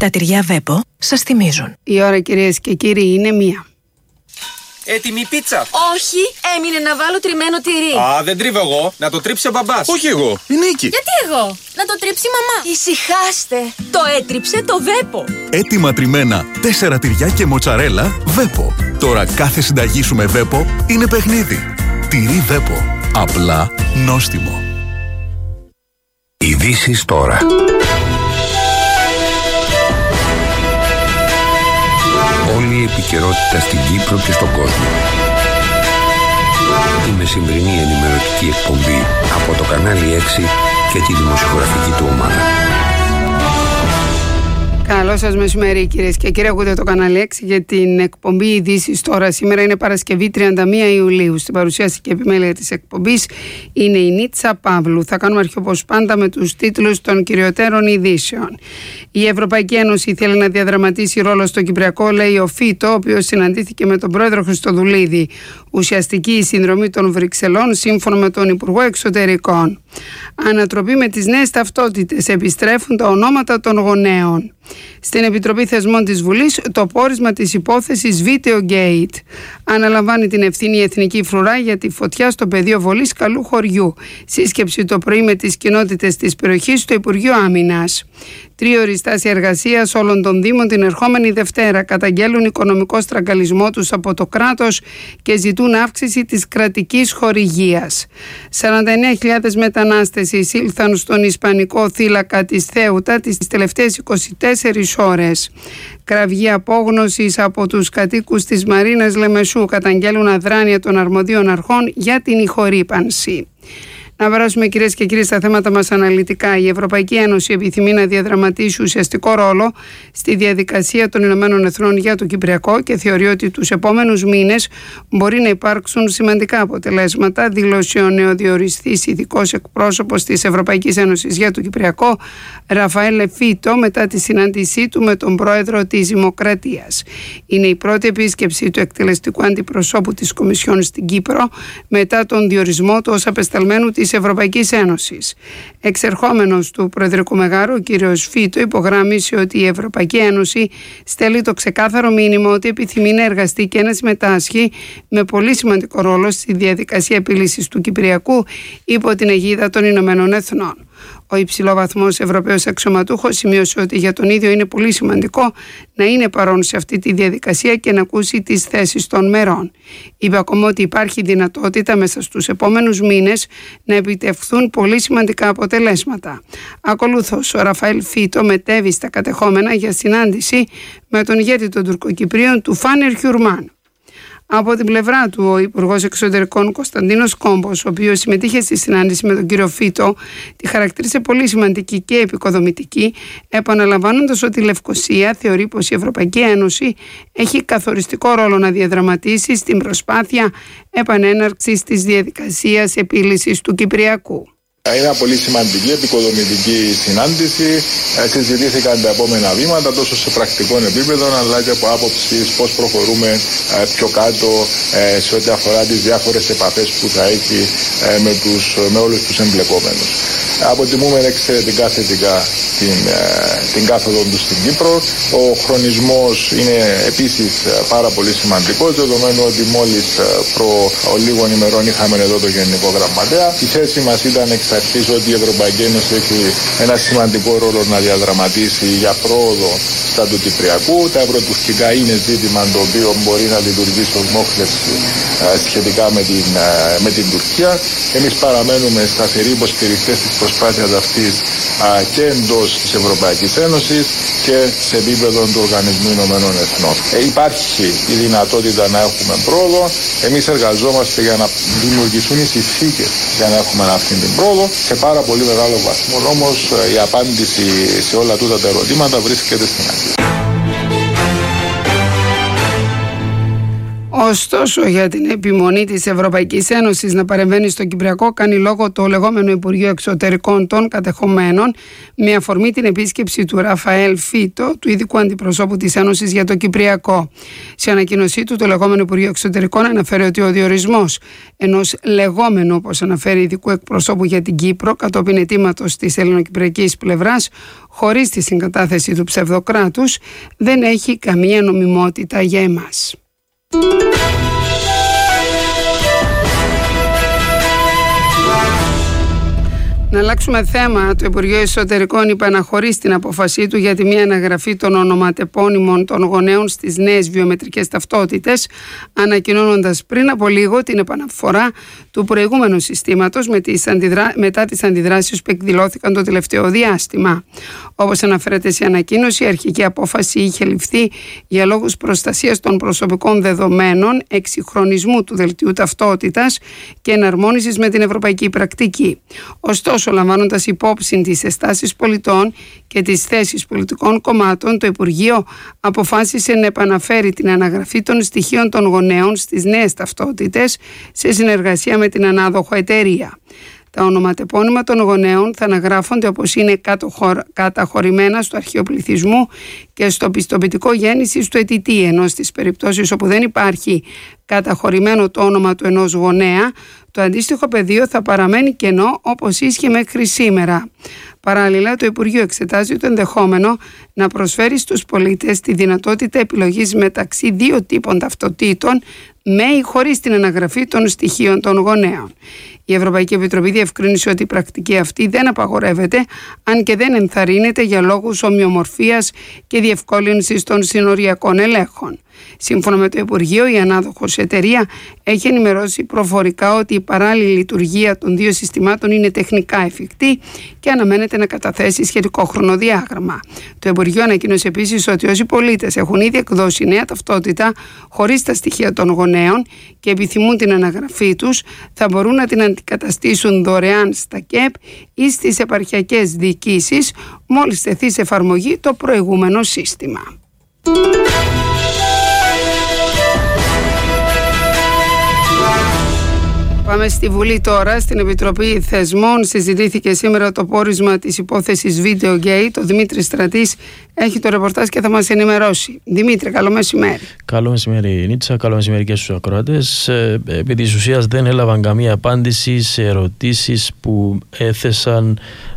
Τα τυριά Βέπο σας θυμίζουν. Η ώρα, κυρίες και κύριοι, είναι 1. Έτοιμη πίτσα. Όχι, έμεινε να βάλω τριμμένο τυρί. Α, δεν τρίβω εγώ. Να το τρίψει ο μπαμπάς. Όχι εγώ, η Νίκη. Γιατί εγώ? Να το τρίψει η μαμά. Ησυχάστε. Το έτριψε το Βέπο. Έτοιμα τριμμένα 4 τυριά και μοτσαρέλα Βέπο. Τώρα κάθε συνταγή σου με Βέπο είναι παιχνίδι. Τυρί Βέπο. Απλά νόστιμο. Ειδήσεις τώρα. Όλη η επικαιρότητα στην Κύπρο και στον κόσμο. Η μεσημβρινή ενημερωτική εκπομπή από το κανάλι 6 και τη δημοσιογραφική του ομάδα. Καλό σας μεσημέρι, κυρίες και κύριοι. Ακούτε το κανάλι 6 για την εκπομπή Ειδήσεις τώρα. Σήμερα είναι Παρασκευή 31 Ιουλίου. Στην παρουσίαση και επιμέλεια της εκπομπής είναι η Νίτσα Παύλου. Θα κάνουμε αρχή όπως πάντα με τους τίτλους των κυριωτέρων ειδήσεων. Η Ευρωπαϊκή Ένωση θέλει να διαδραματίσει ρόλο στο Κυπριακό, λέει ο Φίτο, ο οποίος συναντήθηκε με τον πρόεδρο Χριστοδουλίδη. Ουσιαστική η συνδρομή των Βρυξελών, σύμφωνα με τον Υπουργό Εξωτερικών. Ανατροπή με τις νέες ταυτότητες. Επιστρέφουν τα ονόματα των γονέων. Στην Επιτροπή Θεσμών της Βουλής, το πόρισμα της υπόθεσης Videogate. Αναλαμβάνει την ευθύνη η Εθνική Φρουρά για τη φωτιά στο πεδίο βολής Καλού Χωριού. Σύσκεψη το πρωί με τις κοινότητες της περιοχής στο Υπουργείο Άμυνας. 3ωρη στάση εργασίας όλων των Δήμων την ερχόμενη Δευτέρα. Καταγγέλουν οικονομικό στραγγαλισμό τους από το κράτος και ζητούν αύξηση της κρατικής χορηγίας. 49.000 μετανάστες εισήλθαν στον Ισπανικό θύλακα της Θέουτα τις τελευταίες 24 ώρες. Κραυγή απόγνωσης από τους κατοίκους της Μαρίνας Λεμεσού, καταγγέλουν αδράνεια των αρμοδίων αρχών για την ηχορύπανση. Να περάσουμε, κυρίες και κύριοι, στα θέματα μας αναλυτικά. Η Ευρωπαϊκή Ένωση επιθυμεί να διαδραματίσει ουσιαστικό ρόλο στη διαδικασία των Ηνωμένων Εθνών για το Κυπριακό και θεωρεί ότι τους επόμενους μήνες μπορεί να υπάρξουν σημαντικά αποτελέσματα, δήλωσε ο νεοδιοριστής ειδικός εκπρόσωπος της Ευρωπαϊκής Ένωσης για το Κυπριακό, Ραφαέλ Φίτο, μετά τη συνάντησή του με τον πρόεδρο της Δημοκρατίας. Είναι η πρώτη επίσκεψη του εκτελεστικού αντιπροσώπου της Κομισιόν στην Κύπρο μετά τον διορισμό του ως απεσταλμένου της Ευρωπαϊκής Ένωσης. Εξερχόμενος του Προεδρικού Μεγάρου, ο κύριος Φίτο υπογράμμισε ότι η Ευρωπαϊκή Ένωση στέλνει το ξεκάθαρο μήνυμα ότι επιθυμεί να εργαστεί και να συμμετάσχει με πολύ σημαντικό ρόλο στη διαδικασία επίλυσης του Κυπριακού υπό την αιγίδα των Ηνωμένων Εθνών. Ο υψηλόβαθμος Ευρωπαίος αξιωματούχος σημείωσε ότι για τον ίδιο είναι πολύ σημαντικό να είναι παρόν σε αυτή τη διαδικασία και να ακούσει τις θέσεις των μερών. Είπε ακόμα ότι υπάρχει δυνατότητα μέσα στους επόμενους μήνες να επιτευχθούν πολύ σημαντικά αποτελέσματα. Ακολούθως, ο Ραφαέλ Φίτο μετέβη στα κατεχόμενα για συνάντηση με τον ηγέτη των Τουρκοκυπρίων του Φάνερ Χιουρμάν. Από την πλευρά του, ο Υπουργός Εξωτερικών Κωνσταντίνος Κόμπος, ο οποίος συμμετείχε στη συνάντηση με τον κύριο Φίτο, τη χαρακτήρισε πολύ σημαντική και επικοδομητική, επαναλαμβάνοντας ότι η Λευκοσία θεωρεί πως η Ευρωπαϊκή Ένωση έχει καθοριστικό ρόλο να διαδραματίσει στην προσπάθεια επανέναρξης της διαδικασίας επίλυσης του Κυπριακού. Είναι μια πολύ σημαντική επικοδομητική συνάντηση. Συζητήθηκαν τα επόμενα βήματα τόσο σε πρακτικό επίπεδο αλλά και από άποψη πώς προχωρούμε πιο κάτω σε ό,τι αφορά τις διάφορες επαφές που θα έχει με όλους τους εμπλεκόμενους. Αποτιμούμε εξαιρετικά θετικά την κάθοδο του στην Κύπρο. Ο χρονισμός είναι επίσης πάρα πολύ σημαντικός, δεδομένου ότι μόλις προ λίγων ημερών είχαμε εδώ το Γενικό Γραμματέα. Η θέση μας ήταν εξ αρχής ότι η Ευρωπαϊκή Ένωση έχει ένα σημαντικό ρόλο να διαδραματίσει για πρόοδο στα του Κυπριακού. Τα ευρωτουρκικά είναι ζήτημα το οποίο μπορεί να λειτουργήσει ως μόχλευση σχετικά με την Τουρκία. Εμείς παραμένουμε σταθεροί υποστηρικτές της προσπάθειας αυτής και εντός της Ευρωπαϊκής Ένωσης και σε επίπεδο του Οργανισμού Ηνωμένων Εθνών. Υπάρχει η δυνατότητα να έχουμε πρόοδο. Εμείς εργαζόμαστε για να δημιουργηθούν οι συνθήκες για να έχουμε αυτή την πρόοδο. Σε πάρα πολύ μεγάλο βαθμό όμως η απάντηση σε όλα τούτα τα ερωτήματα βρίσκεται στην αρχή. Ο Ωστόσο, για την επιμονή της Ευρωπαϊκής Ένωσης να παρεμβαίνει στο Κυπριακό κάνει λόγο το λεγόμενο Υπουργείο Εξωτερικών των Κατεχομένων, με αφορμή την επίσκεψη του Ραφαέλ Φίτο, του ειδικού αντιπροσώπου της Ένωσης για το Κυπριακό. Σε ανακοίνωσή του, το λεγόμενο Υπουργείο Εξωτερικών αναφέρει ότι ο διορισμός ενός λεγόμενου, όπως αναφέρει, ειδικού εκπροσώπου για την Κύπρο, κατόπιν αιτήματος της ελληνοκυπριακής πλευράς, χωρίς τη συγκατάθεση του ψευδοκράτους, δεν έχει καμία νομιμότητα για εμάς. Να αλλάξουμε θέμα. Το Υπουργείο Εσωτερικών υπαναχωρεί στην απόφασή του για τη μία αναγραφή των ονοματεπώνυμων των γονέων στις νέες βιομετρικές ταυτότητες, ανακοινώνοντας πριν από λίγο την επαναφορά του προηγούμενου συστήματος μετά τις αντιδράσεις που εκδηλώθηκαν το τελευταίο διάστημα. Όπως αναφέρεται σε ανακοίνωση, η αρχική απόφαση είχε ληφθεί για λόγους προστασίας των προσωπικών δεδομένων, εξυγχρονισμού του δελτίου ταυτότητας και εναρμόνισης με την ευρωπαϊκή πρακτική. Ωστόσο, λαμβάνοντας υπόψη τις αισθάσεις πολιτών και τις θέσεις πολιτικών κομμάτων, το Υπουργείο αποφάσισε να επαναφέρει την αναγραφή των στοιχείων των γονέων στις νέες ταυτότητες σε συνεργασία με την ανάδοχο εταιρεία. Τα ονοματεπώνυμα των γονέων θα αναγράφονται όπως είναι καταχωρημένα στο αρχείο πληθυσμού και στο πιστοποιητικό γέννησης του αιτητή, ενώ στις περιπτώσεις όπου δεν υπάρχει καταχωρημένο το όνομα του ενός γονέα, το αντίστοιχο πεδίο θα παραμένει κενό όπως ίσχυε μέχρι σήμερα. Παράλληλα, το Υπουργείο εξετάζει το ενδεχόμενο να προσφέρει στους πολίτες τη δυνατότητα επιλογής μεταξύ δύο τύπων ταυτοτήτων, με ή χωρίς την αναγραφή των στοιχείων των γονέων. Η Ευρωπαϊκή Επιτροπή διευκρίνησε ότι η πρακτική αυτή δεν απαγορεύεται, αν και δεν ενθαρρύνεται για λόγους ομοιομορφίας και διευκόλυνσης των συνοριακών ελέγχων. Σύμφωνα με το Υπουργείο, η ανάδοχος εταιρεία έχει ενημερώσει προφορικά ότι η παράλληλη λειτουργία των δύο συστημάτων είναι τεχνικά εφικτή και αναμένεται να καταθέσει σχετικό χρονοδιάγραμμα. Το Υπουργείο ανακοίνωσε επίσης ότι όσοι πολίτες έχουν ήδη εκδώσει νέα ταυτότητα χωρίς τα στοιχεία των γονέων και επιθυμούν την αναγραφή τους, θα μπορούν να την αντικαταστήσουν δωρεάν στα ΚΕΠ ή στις επαρχιακές διοικήσεις, μόλις τεθεί σε εφαρμογή το προηγούμενο σύστημα. Πάμε στη Βουλή τώρα. Στην Επιτροπή Θεσμών συζητήθηκε σήμερα το πόρισμα της υπόθεσης Videogate. Ο Δημήτρης Στρατής έχει το ρεπορτάζ και θα μας ενημερώσει. Δημήτρη, καλό μεσημέρι. Καλό μεσημέρι, Νίτσα. Καλό μεσημέρι και στους ακροατές. Επί της ουσίας δεν έλαβαν καμία απάντηση σε ερωτήσεις που έθεσαν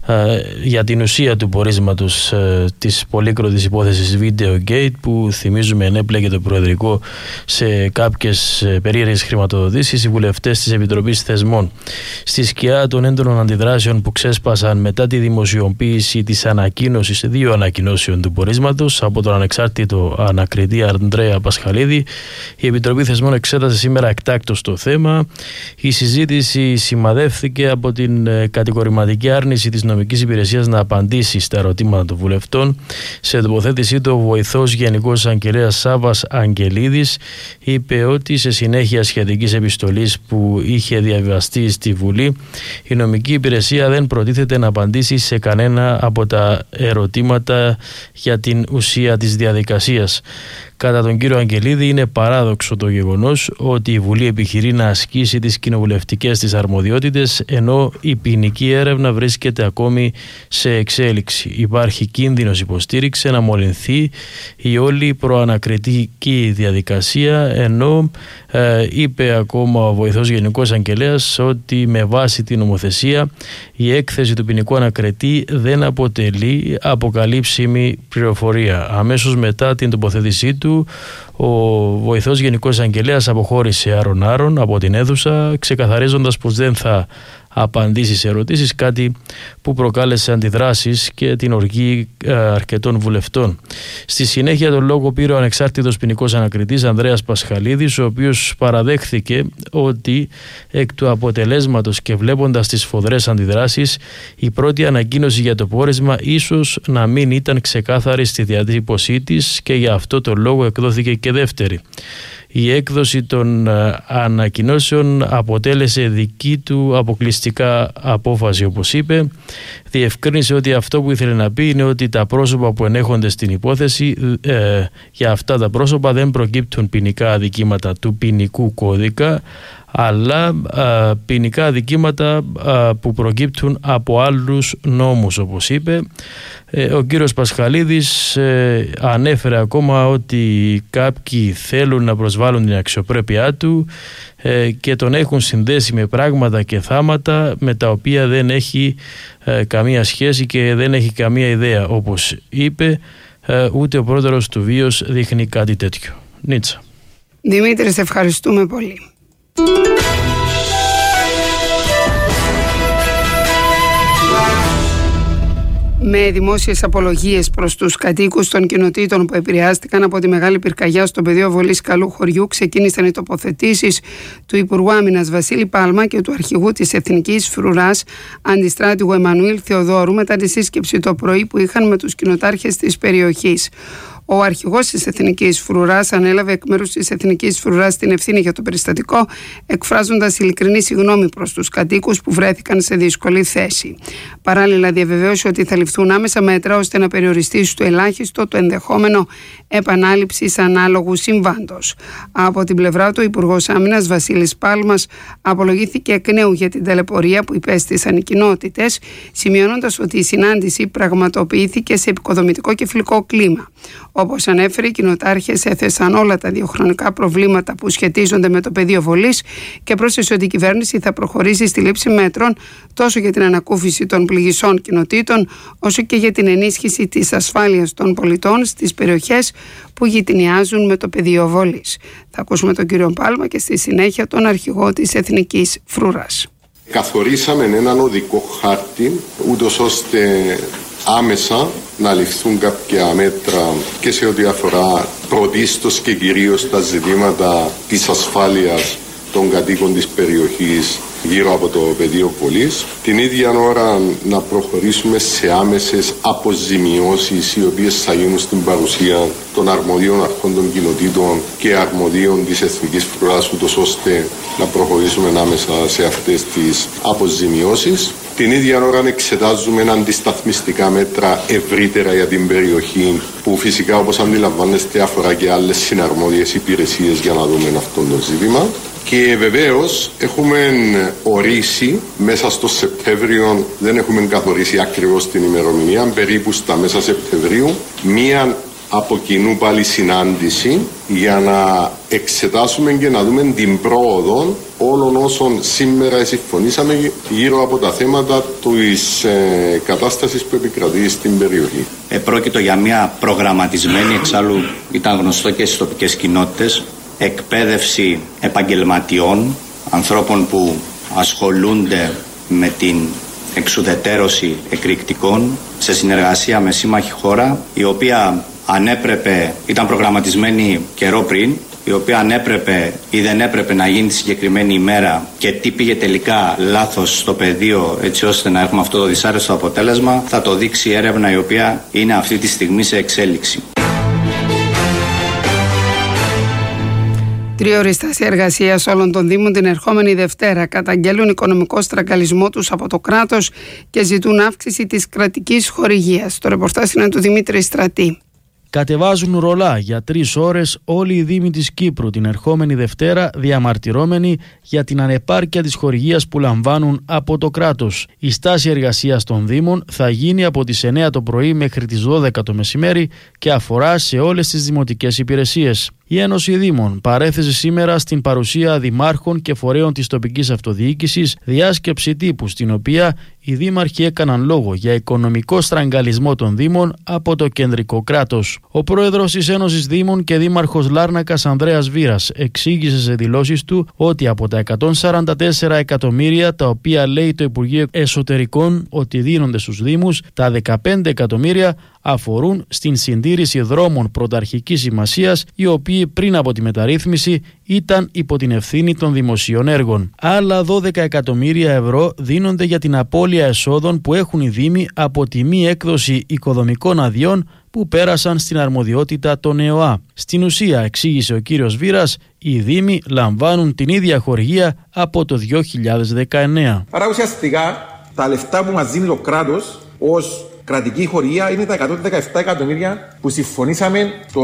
για την ουσία του πορίσματος της πολύκροτης υπόθεσης Videogate, που θυμίζουμε ενέπλεκε το Προεδρικό σε κάποιες περίεργες χρηματοδοτήσεις. Οι βουλευτές της Επιτροπής Θεσμών, στη σκιά των έντονων αντιδράσεων που ξέσπασαν μετά τη δημοσιοποίηση της ανακοίνωσης, δύο ανακοινώσεων του πορίσματος από τον ανεξάρτητο ανακριτή Ανδρέα Πασχαλίδη, η Επιτροπή Θεσμών εξέτασε σήμερα εκτάκτως το θέμα. Η συζήτηση σημαδεύθηκε από την κατηγορηματική άρνηση της νομικής υπηρεσίας να απαντήσει στα ερωτήματα των βουλευτών. Σε τοποθέτησή του, ο βοηθός Γενικός Αγγελέας Σάββας Αγγελίδης είπε ότι σε συνέχεια σχετικής επιστολής που είχε διαβιβαστεί στη Βουλή, η νομική υπηρεσία δεν προτίθεται να απαντήσει σε κανένα από τα ερωτήματα για την ουσία της διαδικασίας. Κατά τον κύριο Αγγελίδη, είναι παράδοξο το γεγονός ότι η Βουλή επιχειρεί να ασκήσει τις κοινοβουλευτικές της αρμοδιότητες, ενώ η ποινική έρευνα βρίσκεται ακόμη σε εξέλιξη. Υπάρχει κίνδυνος, υποστήριξε, να μολυνθεί η όλη προανακριτική διαδικασία, ενώ είπε ακόμα ο βοηθός Γενικός Αγγελέας ότι με βάση την νομοθεσία η έκθεση του ποινικού ανακριτή δεν αποτελεί αποκαλύψιμη πληροφορία. Αμέσως μετά την τοποθέτησή του, ο βοηθός Γενικός Αγγελέας αποχώρησε άρον-άρον από την αίθουσα, ξεκαθαρίζοντας πως δεν θα απαντήσει σε ερωτήσεις, κάτι που προκάλεσε αντιδράσεις και την οργή αρκετών βουλευτών. Στη συνέχεια τον λόγο πήρε ο ανεξάρτητος ποινικός ανακριτής Ανδρέας Πασχαλίδης, ο οποίος παραδέχθηκε ότι εκ του αποτελέσματος και βλέποντας τις σφοδρές αντιδράσεις, η πρώτη ανακοίνωση για το πόρισμα ίσως να μην ήταν ξεκάθαρη στη διατύπωσή της και για αυτό το λόγο εκδόθηκε και δεύτερη. η έκδοση των ανακοινώσεων αποτέλεσε δική του αποκλειστικά απόφαση, όπως είπε. Διευκρίνησε ότι αυτό που ήθελε να πει είναι ότι τα πρόσωπα που ενέχονται στην υπόθεση, για αυτά τα πρόσωπα δεν προκύπτουν ποινικά αδικήματα του ποινικού κώδικα, αλλά ποινικά αδικήματα που προκύπτουν από άλλους νόμους, όπως είπε. Ο κύριος Πασχαλίδης ανέφερε ακόμα ότι κάποιοι θέλουν να προσβάλλουν την αξιοπρέπειά του και τον έχουν συνδέσει με πράγματα και θάματα με τα οποία δεν έχει καμία σχέση και δεν έχει καμία ιδέα, όπως είπε. Ούτε ο πρόεδρος του Βίος δείχνει κάτι τέτοιο. Νίτσα. Δημήτρη, σε ευχαριστούμε πολύ. Με δημόσιες απολογίες προς τους κατοίκους των κοινοτήτων που επηρεάστηκαν από τη μεγάλη πυρκαγιά στο πεδίο βολής Καλού Χωριού, ξεκίνησαν οι τοποθετήσεις του Υπουργού Άμυνας Βασίλη Πάλμα και του Αρχηγού της Εθνικής Φρουράς Αντιστράτηγου Εμμανουήλ Θεοδόρου μετά τη σύσκεψη το πρωί που είχαν με τους κοινοτάρχες της περιοχής. Ο αρχηγός της Εθνικής Φρουράς ανέλαβε εκ μέρους της Εθνικής Φρουράς την ευθύνη για το περιστατικό, εκφράζοντας ειλικρινή συγγνώμη προς τους κατοίκους που βρέθηκαν σε δύσκολη θέση. Παράλληλα, διαβεβαίωσε ότι θα ληφθούν άμεσα μέτρα ώστε να περιοριστεί στο ελάχιστο το ενδεχόμενο επανάληψης ανάλογου συμβάντος. Από την πλευρά του, ο Υπουργός Άμυνας Βασίλης Πάλμας απολογήθηκε εκ νέου για την ταλαιπωρία που υπέστησαν οι κοινότητες, σημειώνοντας ότι η συνάντηση πραγματοποιήθηκε σε επικοδομητικό και φιλικό κλίμα. Όπως ανέφερε, οι κοινοτάρχες έθεσαν όλα τα διοχρονικά προβλήματα που σχετίζονται με το πεδίο βολής και πρόσθεσε ότι η κυβέρνηση θα προχωρήσει στη λήψη μέτρων τόσο για την ανακούφιση των πληγισών κοινοτήτων, όσο και για την ενίσχυση της ασφάλειας των πολιτών στις περιοχές που γειτονιάζουν με το πεδίο βολής. Θα ακούσουμε τον κύριο Πάλμα και στη συνέχεια τον αρχηγό της Εθνικής Φρουράς. Καθορίσαμε έναν οδικό χάρτη, ούτως ώστε άμεσα να ληφθούν κάποια μέτρα και σε ό,τι αφορά πρωτίστως και κυρίως τα ζητήματα της ασφάλειας των κατοίκων της περιοχής γύρω από το πεδίο βολής. Την ίδια ώρα να προχωρήσουμε σε άμεσες αποζημιώσεις, οι οποίες θα γίνουν στην παρουσία των αρμοδίων αρχών των κοινοτήτων και αρμοδίων της Εθνικής Φρουράς, ούτως ώστε να προχωρήσουμε άμεσα σε αυτές τις αποζημιώσεις. Την ίδια ώρα εξετάζουμε αντισταθμιστικά μέτρα ευρύτερα για την περιοχή, που φυσικά, όπως αντιλαμβάνεστε, αφορά και άλλες συναρμόδιες υπηρεσίες για να δούμε αυτό το ζήτημα. Και βεβαίως έχουμε ορίσει μέσα στο Σεπτέμβριο, δεν έχουμε καθορίσει ακριβώς την ημερομηνία, περίπου στα μέσα Σεπτεμβρίου, μία από κοινού πάλι συνάντηση για να εξετάσουμε και να δούμε την πρόοδο όλων όσων σήμερα συμφωνήσαμε γύρω από τα θέματα της κατάστασης που επικρατεί στην περιοχή. Πρόκειται για μια προγραμματισμένη, εξάλλου ήταν γνωστό και στις τοπικές κοινότητες, εκπαίδευση επαγγελματιών, ανθρώπων που ασχολούνται με την εξουδετερώση εκρηκτικών σε συνεργασία με σύμμαχη χώρα, η οποία ήταν προγραμματισμένη καιρό πριν, η οποία ανέπρεπε ή δεν έπρεπε να γίνει τη συγκεκριμένη ημέρα και τι πήγε τελικά λάθος στο πεδίο έτσι ώστε να έχουμε αυτό το δυσάρεστο αποτέλεσμα, θα το δείξει η έρευνα, η οποία είναι αυτή τη στιγμή σε εξέλιξη. Τριώρη εργασίας όλων των Δήμων την ερχόμενη Δευτέρα καταγγέλουν οικονομικό στραγγαλισμό τους από το κράτος και ζητούν αύξηση της κρατικής χορηγίας. Το ρεπορτάζ είναι του Δημήτρη Στρατή. Κατεβάζουν ρολά για 3 ώρες όλοι οι Δήμοι της Κύπρου την ερχόμενη Δευτέρα, διαμαρτυρώμενοι για την ανεπάρκεια της χορηγίας που λαμβάνουν από το κράτος. Η στάση εργασίας των Δήμων θα γίνει από τις 9 το πρωί μέχρι τις 12 το μεσημέρι και αφορά σε όλες τις δημοτικές υπηρεσίες. Η Ένωση Δήμων παρέθεσε σήμερα στην παρουσία δημάρχων και φορέων της τοπικής αυτοδιοίκησης διάσκεψη τύπου, στην οποία οι δήμαρχοι έκαναν λόγο για οικονομικό στραγγαλισμό των Δήμων από το κεντρικό κράτος. Ο πρόεδρος της Ένωσης Δήμων και δήμαρχος Λάρνακας Ανδρέας Βήρας εξήγησε σε δηλώσεις του ότι από τα 144 εκατομμύρια τα οποία λέει το Υπουργείο Εσωτερικών ότι δίνονται στους Δήμους, τα 15 εκατομμύρια αφορούν στην συντήρηση δρόμων πρωταρχικής σημασίας, οι οποίοι πριν από τη μεταρρύθμιση ήταν υπό την ευθύνη των δημοσίων έργων. Άλλα 12 εκατομμύρια ευρώ δίνονται για την απώλεια εσόδων που έχουν οι Δήμοι από τη μη έκδοση οικοδομικών αδειών που πέρασαν στην αρμοδιότητα των ΕΟΑ. Στην ουσία, εξήγησε ο κύριος Βήρας, οι Δήμοι λαμβάνουν την ίδια χορηγία από το 2019. Άρα ουσιαστικά τα λεφτά που μας δίνει το κράτος ως κρατική χορηγία είναι τα 117 εκατομμύρια που συμφωνήσαμε το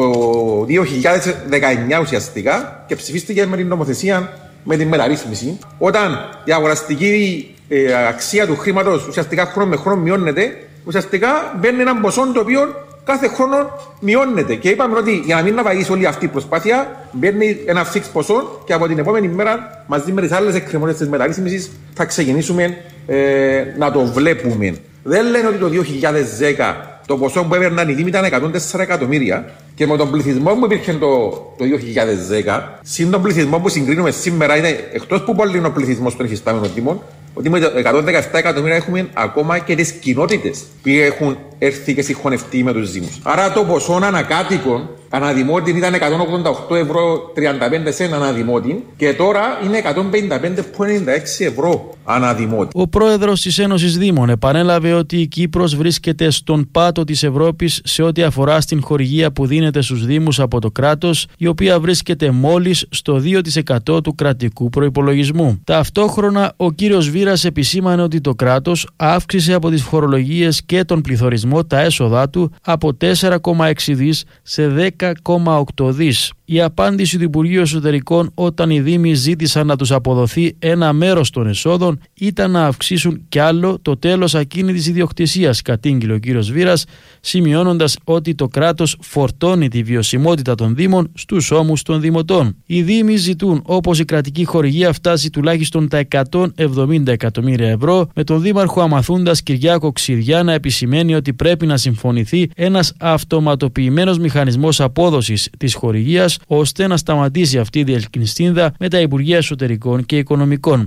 2019 ουσιαστικά και ψηφίστηκε με την νομοθεσία με την μεταρρύθμιση. Όταν η αγοραστική αξία του χρήματος ουσιαστικά χρόνο με χρόνο μειώνεται, ουσιαστικά μπαίνει ένα ποσό το οποίο κάθε χρόνο μειώνεται. Και είπαμε ότι για να μην ναυαγήσει όλη αυτή η προσπάθεια, μπαίνει ένα fix ποσό και από την επόμενη μέρα, μαζί με τις άλλες εκκρεμότητες της μεταρρύθμισης, θα ξεκινήσουμε να το βλέπουμε. Δεν λένε ότι το 2010 το ποσό που έπαιρναν οι Δήμοι ήταν 104 εκατομμύρια και με τον πληθυσμό που υπήρχε το 2010, συν τον πληθυσμό που συγκρίνουμε σήμερα, είναι εκτός που πολύ είναι ο πληθυσμός των υφιστάμενων Δήμων, ότι με 117 εκατομμύρια έχουμε ακόμα και τις κοινότητες που έχουν έρθει και συγχωνευτεί με τους Δήμους. Άρα το ποσό ανακάτοικων αναδημότη ήταν 188 ευρώ 35 σεν αναδημότη και τώρα είναι 155,96 ευρώ αναδημότη. Ο πρόεδρος της Ένωσης Δήμων επανέλαβε ότι η Κύπρος βρίσκεται στον πάτο της Ευρώπης σε ό,τι αφορά στην χορηγία που δίνεται στους Δήμους από το κράτος, η οποία βρίσκεται μόλις στο 2% του κρατικού προϋπολογισμού. Ταυτόχρονα, ο κύριος Βήρας επισήμανε ότι το κράτος αύξησε από τις φορολογίες και τον πληθωρισμό τα έσοδά του από 4,6 δις σε 10,8 δις. Η απάντηση του Υπουργείου Εσωτερικών όταν οι Δήμοι ζήτησαν να τους αποδοθεί ένα μέρος των εσόδων ήταν να αυξήσουν κι άλλο το τέλος ακίνητης ιδιοκτησίας, κατήγγειλε ο κύριος Βήρας, σημειώνοντας ότι το κράτος φορτώνει τη βιωσιμότητα των Δήμων στους ώμους των Δημοτών. Οι Δήμοι ζητούν όπως η κρατική χορηγία φτάσει τουλάχιστον τα 170 εκατομμύρια ευρώ, με τον Δήμαρχο Αμαθούντας Κυριάκο Ξηριά να επισημαίνει ότι πρέπει να συμφωνηθεί ένας αυτοματοποιημένος μηχανισμός απόδοσης της χορηγίας, ώστε να σταματήσει αυτή η διελκυνστίνδα με τα Υπουργεία Εσωτερικών και Οικονομικών.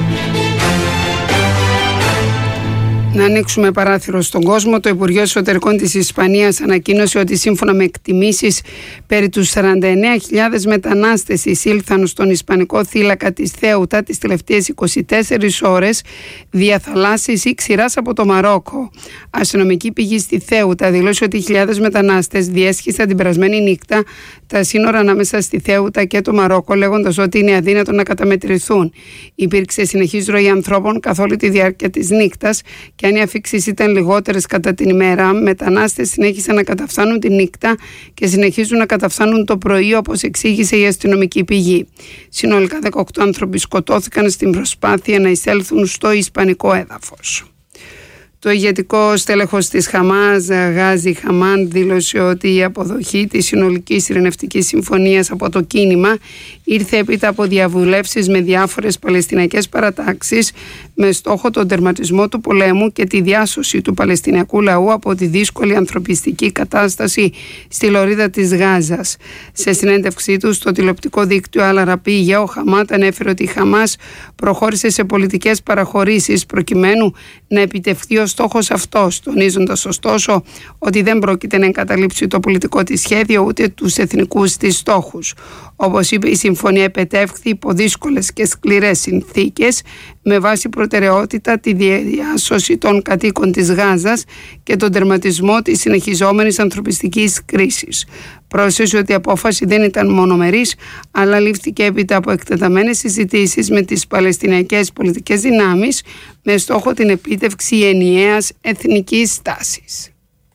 Να ανοίξουμε παράθυρο στον κόσμο. Το Υπουργείο Εσωτερικών της Ισπανίας ανακοίνωσε ότι σύμφωνα με εκτιμήσεις περί τους 49.000 μετανάστες εισήλθαν στον Ισπανικό θύλακα της Θέουτα τις τελευταίες 24 ώρες δια θαλάσσης ή ξηράς από το Μαρόκο. Αστυνομική πηγή στη Θέουτα δήλωσε ότι χιλιάδες μετανάστες διέσχισαν την περασμένη νύχτα τα σύνορα ανάμεσα στη Θέουτα και το Μαρόκο, λέγοντας ότι είναι αδύνατο να καταμετρηθούν. Υπήρξε συνεχής ροή ανθρώπων καθ' όλη τη διάρκεια της νύχτας. Και αν οι αφήξεις ήταν λιγότερες κατά την ημέρα, μετανάστες συνέχισαν να καταφθάνουν τη νύχτα και συνεχίζουν να καταφθάνουν το πρωί, όπως εξήγησε η αστυνομική πηγή. Συνολικά 18 άνθρωποι σκοτώθηκαν στην προσπάθεια να εισέλθουν στο ισπανικό έδαφος. Το ηγετικό στέλεχος της Χαμάς, Γάζι Χαμάν, δήλωσε ότι η αποδοχή της συνολικής ειρηνευτικής συμφωνίας από το κίνημα ήρθε έπειτα από διαβουλεύσεις με διάφορες παλαιστινιακές παρατάξεις με στόχο τον τερματισμό του πολέμου και τη διάσωση του παλαιστινιακού λαού από τη δύσκολη ανθρωπιστική κατάσταση στη λωρίδα της Γάζας. Σε συνέντευξή του στο τηλεοπτικό δίκτυο Al Arabiya, ο Χαμάτ ανέφερε ότι η Χαμάς προχώρησε σε πολιτικές παραχωρήσεις προκειμένου να επιτευχθεί ο στόχος αυτός, τονίζοντας ωστόσο ότι δεν πρόκειται να εγκαταλείψει το πολιτικό της σχέδιο ούτε τους εθνικούς της στόχους. Όπως είπε, η συμφωνία επετεύχθη υπό δύσκολες και σκληρές συνθήκες με βάση προτεραιότητα τη διάσωση των κατοίκων της Γάζας και τον τερματισμό της συνεχιζόμενης ανθρωπιστικής κρίσης. Πρόσθεσε ότι η απόφαση δεν ήταν μονομερής, αλλά λήφθηκε έπειτα από εκτεταμένες συζητήσεις με τις παλαιστινιακές πολιτικές δυνάμεις με στόχο την επίτευξη ενιαίας εθνικής στάσης.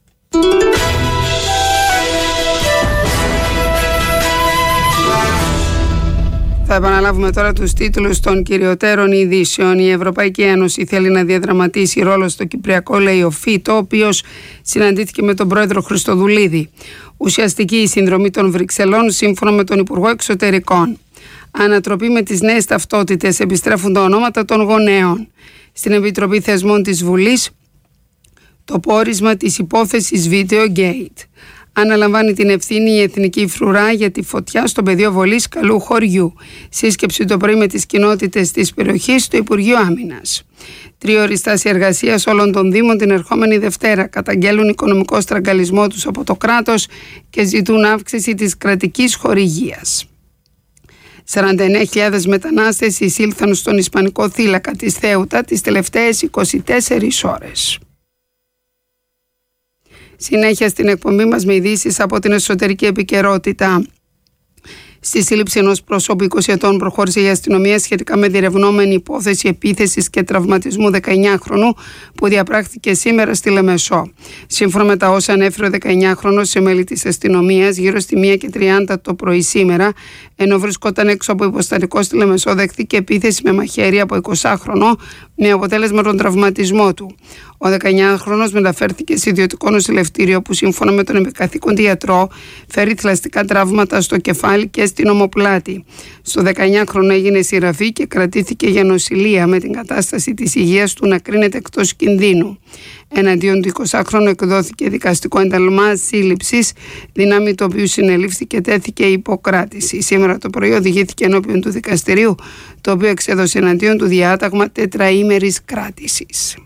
Θα επαναλάβουμε τώρα τους τίτλους των κυριωτέρων ειδήσεων. Η Ευρωπαϊκή Ένωση θέλει να διαδραματίσει ρόλο στο Κυπριακό, λέει ο Φίτο, ο οποίος συναντήθηκε με τον πρόεδρο Χριστοδουλίδη. Ουσιαστική η συνδρομή των Βρυξελών, σύμφωνα με τον Υπουργό Εξωτερικών. Ανατροπή με τις νέες ταυτότητες, επιστρέφουν τα ονόματα των γονέων. Στην Επιτροπή Θεσμών της Βουλής, το πόρισμα της υπόθεσης Videogate. Αναλαμβάνει την ευθύνη η Εθνική Φρουρά για τη φωτιά στο πεδίο βολής Καλού Χωριού. Σύσκεψη το πρωί με τις κοινότητες της περιοχής στο Υπουργείο Άμυνας. Τριώρη στάση εργασίας όλων των Δήμων την ερχόμενη Δευτέρα. Καταγγέλουν οικονομικό στραγγαλισμό τους από το κράτος και ζητούν αύξηση της κρατικής χορηγίας. 49.000 μετανάστες εισήλθαν στον Ισπανικό θύλακα της Θέουτα τις τελευταίες 24 ώρες. Συνέχεια στην εκπομπή μας με ειδήσεις από την εσωτερική επικαιρότητα. Στη σύλληψη ενός προσώπου 20 ετών προχώρησε η αστυνομία σχετικά με διερευνόμενη υπόθεση επίθεσης και τραυματισμού 19χρονου που διαπράχθηκε σήμερα στη Λεμεσό. Σύμφωνα με τα όσα ανέφερε ο 19χρονος σε μέλη της αστυνομίας, γύρω στη 1:30 το πρωί σήμερα, ενώ βρισκόταν έξω από υποστατικό στη Λεμεσό, δέχθηκε επίθεση με μαχαίρι από 20χρονο με αποτέλεσμα τον τραυματισμό του. Ο 19χρονος μεταφέρθηκε σε ιδιωτικό νοσηλευτήριο που σύμφωνα με τον επικαθήκοντη ιατρό φέρει θηλαστικά τραύματα στο κεφάλι και στην ομοπλάτη. Στο 19χρονο έγινε σειραφή και κρατήθηκε για νοσηλεία με την κατάσταση της υγείας του να κρίνεται εκτός κινδύνου. Εναντίον του 20χρονου εκδόθηκε δικαστικό ένταλμα σύλληψης, δυνάμει το οποίο συνελήφθη και τέθηκε υποκράτηση. Σήμερα το πρωί οδηγήθηκε ενώπιον του δικαστηρίου, το οποίο εξέδωσε εναντίον του διάταγμα τετραήμερης κράτησης.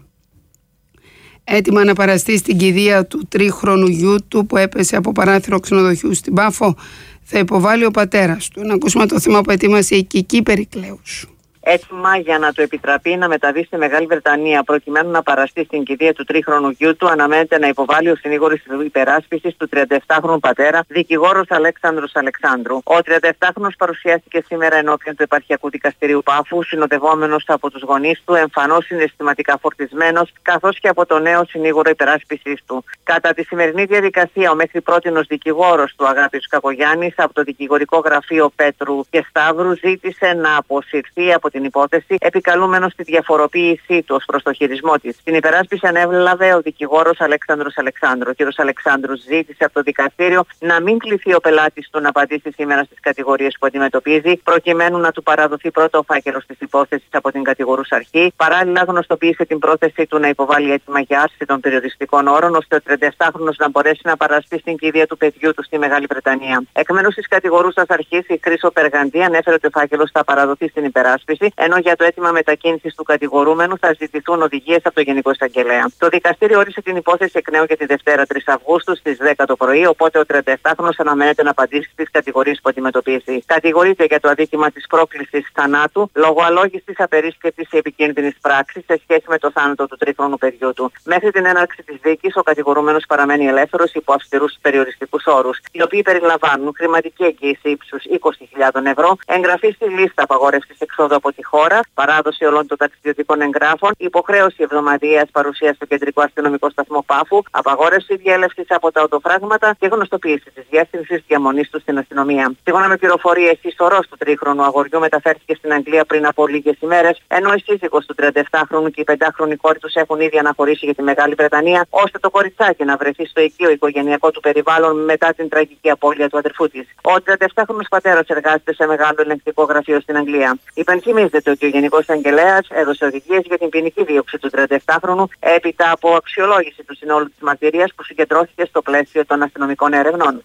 Έτοιμα να παραστεί στην κηδεία του 3χρονου γιού του που έπεσε από παράθυρο ξενοδοχείου στην Πάφο, θα υποβάλει ο πατέρας του. Να ακούσουμε το θέμα που ετοίμασε η Κική Περικλέους. Έτοιμα για να του επιτραπεί να μεταβεί στη Μεγάλη Βρετανία προκειμένου να παραστεί στην κηδεία του 3χρονου γιού του, αναμένεται να υποβάλει ο συνήγορος υπεράσπισης του 37χρονου πατέρα, δικηγόρος Αλέξανδρος Αλεξάνδρου. Ο 37χρονος παρουσιάστηκε σήμερα ενώπιον του Επαρχιακού Δικαστηρίου Πάφου, συνοδευόμενος από τους γονείς του, εμφανώς συναισθηματικά φορτισμένος, καθώς και από το νέο συνήγορο υπεράσπισης του. Κατά τη σημερινή διαδικασία, ο μέχρι πρότινος δικηγόρος του Αγάπης Κακογιάννης από το δικηγορικό γραφείο Πέτρου και Σταύρου ζήτησε να αποσυρθεί από την υπόθεση, επικαλούμενος τη διαφοροποίησή του ως προς το χειρισμό της. Την υπεράσπιση ανέλαβε ο δικηγόρος Αλέξανδρος Αλεξάνδρου. Ο κ. Αλεξάνδρου ζήτησε από το δικαστήριο να μην κληθεί ο πελάτης του να απαντήσει σήμερα στις κατηγορίες που αντιμετωπίζει, προκειμένου να του παραδοθεί πρώτο ο φάκελος της υπόθεσης από την κατηγορούσα αρχή. Παράλληλα, γνωστοποίησε την πρόθεσή του να υποβάλει έτοιμα για άρση των περιοριστικών όρων, ώστε ο 37χρονος να μπορέσει να παραστεί στην κηδεία του παιδιού του στη Μεγάλη Βρετανία. Εκ μέρους της κατηγορούσας αρχής, η Χρύσο Περγαντή ανέφερε ότι ο φάκελος θα παραδοθεί στην υπεράσπιση, ενώ για το αίτημα μετακίνησης του κατηγορούμενου θα ζητηθούν οδηγίες από το Γενικό Εισαγγελέα. Το δικαστήριο όρισε την υπόθεση εκ νέου για τη Δευτέρα 3 Αυγούστου στις 10 το πρωί, οπότε ο 37χρονος αναμένεται να απαντήσει στις κατηγορίες που αντιμετωπίζει. Κατηγορείται για το αδίκημα της πρόκλησης θανάτου λόγω αλόγιστης απερίσκεπτης ή επικίνδυνης πράξης σε σχέση με το θάνατο του 3χρονου παιδιού του. Μέχρι την έναρξη της δίκης, ο κατηγορούμενος παραμένει ελεύθερος υπό αυστηρούς περιοριστικούς όρους, οι οποίοι περιλαμβάνουν χρηματική εγγύηση ύψους 20.000 ευρώ, εγγραφή στη λίστα απαγόρευσης εξόδου από τη χώρα, παράδοση όλων των ταξιδιωτικών εγγράφων, υποχρέωση εβδομαδιαίας παρουσίας στο κεντρικό αστυνομικό σταθμό Πάφου, απαγόρευση διέλευσης από τα οτοφράγματα και γνωστοποίηση της διεύθυνσης διαμονής του στην αστυνομία. Σύμφωνα με πληροφορίες, η σωρός του 3χρονου αγοριού μεταφέρθηκε στην Αγγλία πριν από λίγες ημέρες, ενώ η σύζυγος του 37χρονου και η 5χρονη κόρη τους έχουν ήδη αναχωρήσει για τη Μεγάλη Βρετανία, ώστε το κοριτσάκι να βρεθεί στο οικείο οικογενειακό του περιβάλλον μετά την τραγική απώλεια του αδερφού της. Ο 37χρονος πατέρας εργάζεται σε μεγάλο ελεγκτικό γραφείο στην Αγγλία. Υπενθυμίζεται ότι ο Γενικός Εισαγγελέας έδωσε οδηγίες για την ποινική δίωξη του 37χρονου έπειτα από αξιολόγηση του συνόλου της μαρτυρίας που συγκεντρώθηκε στο πλαίσιο των αστυνομικών ερευνών.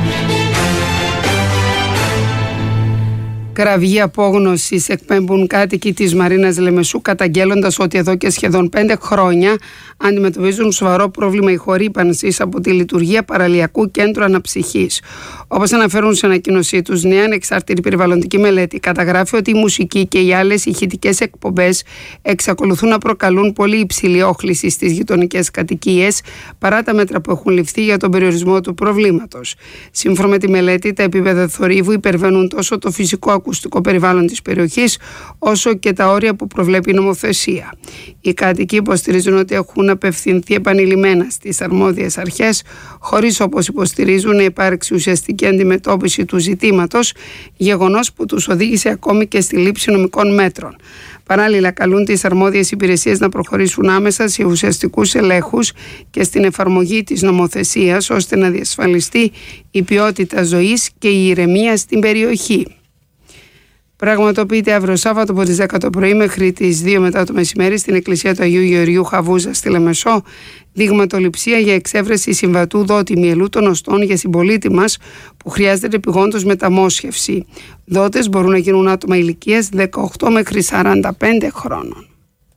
Κραυγή απόγνωσης εκπέμπουν κάτοικοι της Μαρίνας Λεμεσού, καταγγέλλοντας ότι εδώ και σχεδόν 5 χρόνια αντιμετωπίζουν σοβαρό πρόβλημα ηχορύπανσης από τη λειτουργία παραλιακού κέντρου αναψυχής. Όπως αναφέρουν σε ανακοίνωσή τους, νέα ανεξάρτητη περιβαλλοντική μελέτη καταγράφει ότι η μουσική και οι άλλες ηχητικές εκπομπές εξακολουθούν να προκαλούν πολύ υψηλή όχληση στις γειτονικές κατοικίες, παρά τα μέτρα που έχουν ληφθεί για τον περιορισμό του προβλήματος. Σύμφωνα με τη μελέτη, τα επίπεδα θορύβου υπερβαίνουν τόσο το φυσικό ακουστικό περιβάλλον της περιοχής, όσο και τα όρια που προβλέπει η νομοθεσία. Οι κάτοικοι υποστηρίζουν ότι έχουν απευθυνθεί επανειλημμένα στις αρμόδιες αρχές, χωρίς, όπως υποστηρίζουν, να υπάρξει ουσιαστική αντιμετώπιση του ζητήματος, γεγονός που τους οδήγησε ακόμη και στη λήψη νομικών μέτρων. Παράλληλα, καλούν τις αρμόδιες υπηρεσίες να προχωρήσουν άμεσα σε ουσιαστικούς ελέγχους και στην εφαρμογή της νομοθεσίας, ώστε να διασφαλιστεί η ποιότητα ζωής και η ηρεμία στην περιοχή. Πραγματοποιείται αύριο Σάββατο από τις 10 το πρωί μέχρι τις 2 μετά το μεσημέρι στην εκκλησία του Αγίου Γεωργίου Χαβούζα στη Λεμεσό δειγματοληψία για εξέβρεση συμβατού δότη μυελού των οστών για συμπολίτη μας που χρειάζεται επιγόντως μεταμόσχευση. Δότες μπορούν να γίνουν άτομα ηλικίας 18 μέχρι 45 χρόνων.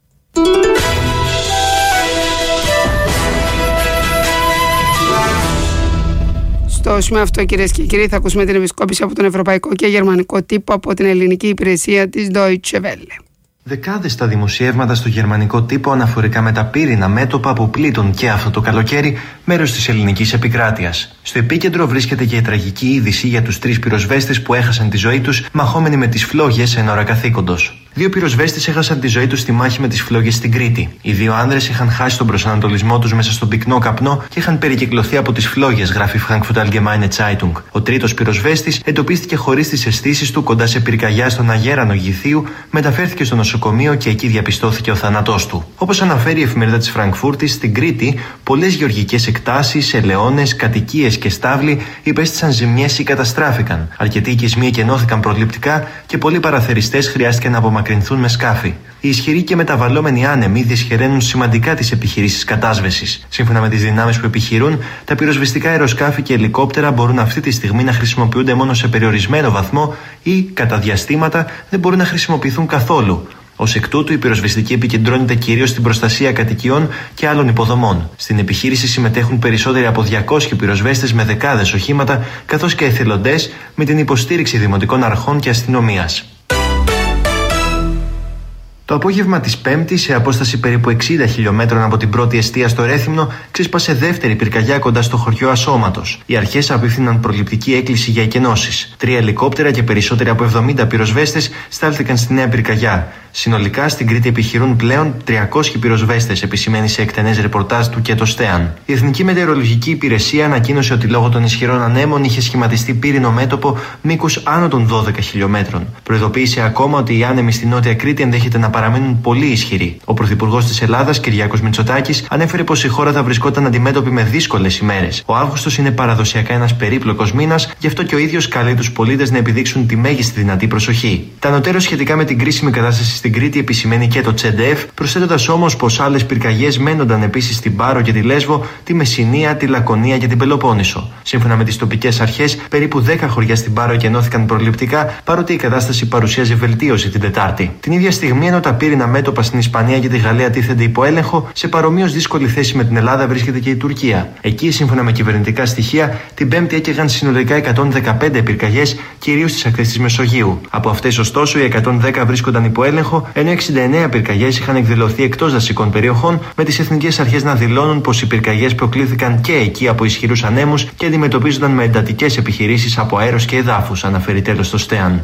Στο σημείο αυτό, κυρίες και κύριοι, θα ακούσουμε την επισκόπηση από τον ευρωπαϊκό και γερμανικό τύπο από την ελληνική υπηρεσία της Deutsche Welle. Δεκάδες τα δημοσιεύματα στο γερμανικό τύπο αναφορικά με τα πύρηνα μέτωπα που πλήττουν και αυτό το καλοκαίρι μέρος της ελληνικής επικράτειας. Στο επίκεντρο βρίσκεται και η τραγική είδηση για τους 3 πυροσβέστες που έχασαν τη ζωή τους μαχόμενοι με τις φλόγες εν ώρα καθήκοντος. 2 πυροσβέστες έχασαν τη ζωή τους στη μάχη με τις φλόγες στην Κρήτη. Οι 2 άνδρες είχαν χάσει τον προσανατολισμό τους μέσα στον πυκνό καπνό και είχαν περικυκλωθεί από τις φλόγες, γράφει η Frankfurter Allgemeine Zeitung. Ο τρίτος πυροσβέστης εντοπίστηκε χωρίς τις αισθήσεις του κοντά σε πυρκαγιά στον Αγέρανο Γηθίου, μεταφέρθηκε στο νοσοκομείο και εκεί διαπιστώθηκε ο θάνατός του. Όπως αναφέρει η εφημερίδα της Φραγκφούρτης, στην Κρήτη, πολλές γεωργικές εκτάσεις, ελαιώνες, κατοικίες και στάβλοι υπέστησαν ζημιές ή καταστράφηκαν. Αρκετοί οικισμοί εκενώθηκαν προληπτικά και πολλοί παραθεριστές χρειάστηκε να απομακρυνθούν με σκάφη. Οι ισχυροί και μεταβαλλόμενοι άνεμοι δυσχεραίνουν σημαντικά τις επιχειρήσεις κατάσβεσης. Σύμφωνα με τις δυνάμεις που επιχειρούν, τα πυροσβεστικά αεροσκάφη και ελικόπτερα μπορούν αυτή τη στιγμή να χρησιμοποιούνται μόνο σε περιορισμένο βαθμό ή, κατά διαστήματα, δεν μπορούν να χρησιμοποιηθούν καθόλου. Ως εκ τούτου, η πυροσβεστική επικεντρώνεται κυρίως στην προστασία κατοικιών και άλλων υποδομών. Στην επιχείρηση συμμετέχουν περισσότεροι από 200 πυροσβέστες με δεκάδες οχήματα, καθώς και εθελοντές με την υποστήριξη δημοτικών αρχών και αστυνομίας. Το απόγευμα της Πέμπτης, σε απόσταση περίπου 60 χιλιόμετρων από την πρώτη εστία στο Ρέθυμνο, ξέσπασε δεύτερη πυρκαγιά κοντά στο χωριό Ασώματος. Οι αρχές απίφθηναν προληπτική έκκληση για εκενώσεις. 3 ελικόπτερα και περισσότεροι από 70 πυροσβέστες στάλθηκαν στη νέα πυρκαγιά. Συνολικά στην Κρήτη επιχειρούν πλέον 300 πυροσβέστες, επισημαίνει σε εκτενές ρεπορτάζ του και το ΣΤΕΑΝ. Η Εθνική Μετεωρολογική Υπηρεσία ανακοίνωσε ότι λόγω των ισχυρών ανέμων είχε σχηματιστεί πύρινο μέτωπο μήκους άνω των 12 χιλιόμετρων. Προειδοποίησε ακόμα ότι οι άνεμοι στη Νότια Κρήτη ενδέχεται να παραμένουν πολύ ισχυροί. Ο Πρωθυπουργός της Ελλάδας, Κυριάκος Μητσοτάκης, ανέφερε πως η χώρα θα βρισκόταν αντιμέτωπη με δύσκολες ημέρες. Ο Αύγουστος είναι παραδοσιακά ένας περίπλοκος μήνας, γι' αυτό και ο ίδιος καλεί τους πολίτες να επιδείξουν τη μέγιστη δυνατή προσοχή. Τα ανωτέρω σχετικά με την κρίσιμη κατάσταση στην Κρήτη επισημαίνει και το Τσεντεφ, προσθέτοντας όμως πως άλλες πυρκαγιές μένονταν επίσης στην Πάρο και τη Λέσβο, τη Μεσσηνία, τη Λακωνία και την Πελοπόννησο. Σύμφωνα με τις τοπικές αρχές, περίπου 10 χωριά στην Πάρο εκενώθηκαν προληπτικά, παρότι η κατάσταση παρουσίαζε βελτίωση την Τετάρτη. Την ίδια στιγμή, ενώ τα πύρινα μέτωπα στην Ισπανία και τη Γαλλία τίθενται υπό έλεγχο, σε παρομοίως δύσκολη θέση με την Ελλάδα βρίσκεται και η Τουρκία. Εκεί, σύμφωνα με κυβερνητικά στοιχεία, την Πέμπτη έκαιγαν συνολικά 115 πυρκαγιές, κυρίως στις ακτές της Μεσογείου. Από αυτές, ωστόσο, οι 110 βρίσκονταν υπό έλεγχο, ενώ 69 πυρκαγιές είχαν εκδηλωθεί εκτός δασικών περιοχών, με τις εθνικές αρχές να δηλώνουν πως οι πυρκαγιές προκλήθηκαν και εκεί από ισχυρούς ανέμους και αντιμετωπίζονταν με εντατικές επιχειρήσεις από αέρος και εδάφους, αναφέρει τέλος στο ΣΤΕΑΝ.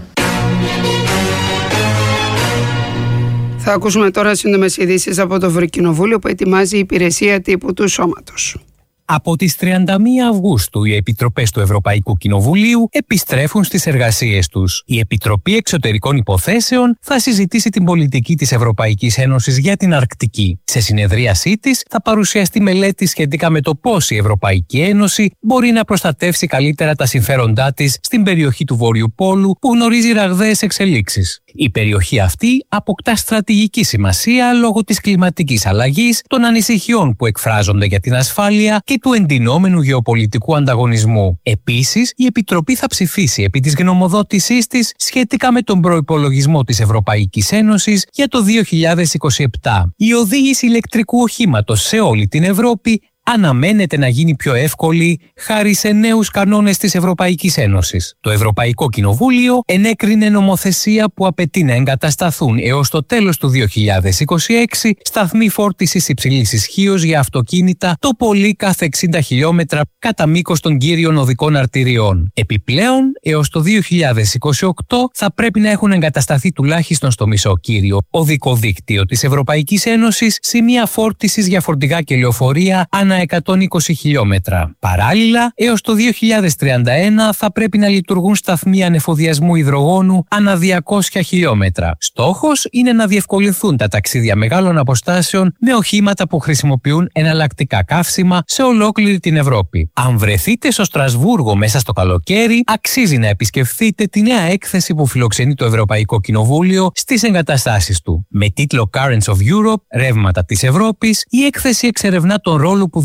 Θα ακούσουμε τώρα σύντομες ειδήσεις από το Ευρωκοινοβούλιο που ετοιμάζει η υπηρεσία τύπου του Σώματος. Από τις 31 Αυγούστου οι επιτροπές του Ευρωπαϊκού Κοινοβουλίου επιστρέφουν στις εργασίες τους. Η Επιτροπή Εξωτερικών Υποθέσεων θα συζητήσει την πολιτική της Ευρωπαϊκής Ένωσης για την Αρκτική. Σε συνεδρίασή της θα παρουσιαστεί μελέτη σχετικά με το πώς η Ευρωπαϊκή Ένωση μπορεί να προστατεύσει καλύτερα τα συμφέροντά της στην περιοχή του Βόρειου Πόλου που γνωρίζει ραγδαίες εξελίξεις. Η περιοχή αυτή αποκτά στρατηγική σημασία λόγω της κλιματικής αλλαγής, των ανησυχιών που εκφράζονται για την ασφάλεια και του εντυνόμενου γεωπολιτικού ανταγωνισμού. Επίσης, η Επιτροπή θα ψηφίσει επί της γνωμοδότησής της σχετικά με τον προϋπολογισμό της Ευρωπαϊκής Ένωσης για το 2027. Η οδήγηση ηλεκτρικού οχήματος σε όλη την Ευρώπη αναμένεται να γίνει πιο εύκολη χάρη σε νέους κανόνες της Ευρωπαϊκής Ένωσης. Το Ευρωπαϊκό Κοινοβούλιο ενέκρινε νομοθεσία που απαιτεί να εγκατασταθούν έως το τέλος του 2026 σταθμοί φόρτισης υψηλής ισχύως για αυτοκίνητα το πολύ κάθε 60 χιλιόμετρα κατά μήκος των κύριων οδικών αρτηριών. Επιπλέον, έως το 2028 θα πρέπει να έχουν εγκατασταθεί τουλάχιστον στο μισό κύριο οδικό δίκτυο της Ευρωπαϊκής Ένωσης σημεία φόρτισης για φορτηγά και λεωφορεία ανά 120 χιλιόμετρα. Παράλληλα, έως το 2031 θα πρέπει να λειτουργούν σταθμοί ανεφοδιασμού υδρογόνου ανά 200 χιλιόμετρα. Στόχος είναι να διευκολυνθούν τα ταξίδια μεγάλων αποστάσεων με οχήματα που χρησιμοποιούν εναλλακτικά καύσιμα σε ολόκληρη την Ευρώπη. Αν βρεθείτε στο Στρασβούργο μέσα στο καλοκαίρι, αξίζει να επισκεφθείτε τη νέα έκθεση που φιλοξενεί το Ευρωπαϊκό Κοινοβούλιο στις εγκαταστάσεις του. Με τίτλο Currents of Europe, ρεύματα της Ευρώπης, η έκθεση εξερευνά τον ρόλο που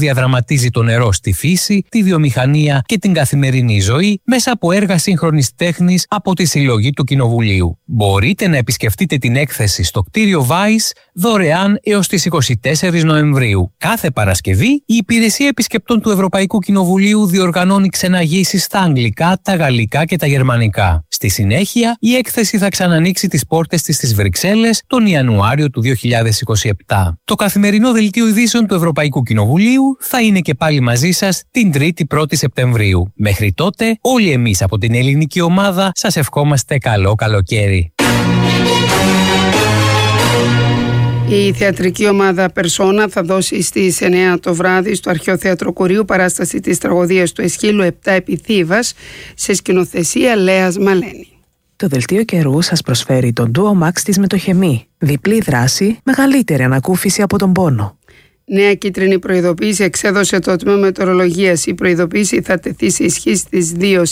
διαδραματίζει το νερό στη φύση, τη βιομηχανία και την καθημερινή ζωή μέσα από έργα σύγχρονης τέχνης από τη συλλογή του Κοινοβουλίου. Μπορείτε να επισκεφτείτε την έκθεση στο κτίριο Vice δωρεάν έως τις 24 Νοεμβρίου. Κάθε Παρασκευή η Υπηρεσία Επισκεπτών του Ευρωπαϊκού Κοινοβουλίου διοργανώνει ξεναγήσεις στα αγγλικά, τα γαλλικά και τα γερμανικά. Στη συνέχεια, η έκθεση θα ξανανοίξει τις πόρτες της στις Βρυξέλλες τον Ιανουάριο του 2027. Το καθημερινό δελτίο ειδήσεων του Ευρωπαϊκού Κοινοβουλίου θα είναι και πάλι μαζί σας την 1η Σεπτεμβρίου. Μέχρι τότε, όλοι εμείς από την ελληνική ομάδα σας ευχόμαστε καλό καλοκαίρι. Η θεατρική ομάδα Περσόνα θα δώσει στις 9 το βράδυ στο Αρχαίο Θέατρο Κορείου παράσταση της τραγωδίας του Αισχύλου 7 Επιθύβας σε σκηνοθεσία Λέας Μαλένη. Το δελτίο καιρού σας προσφέρει τον Duo Max της Μετοχεμή. Διπλή δράση, μεγαλύτερη ανακούφιση από τον πόνο. Νέα κίτρινη προειδοποίηση εξέδωσε το Τμήμα Μετεωρολογίας. Η προειδοποίηση θα τεθεί σε ισχύ στις 2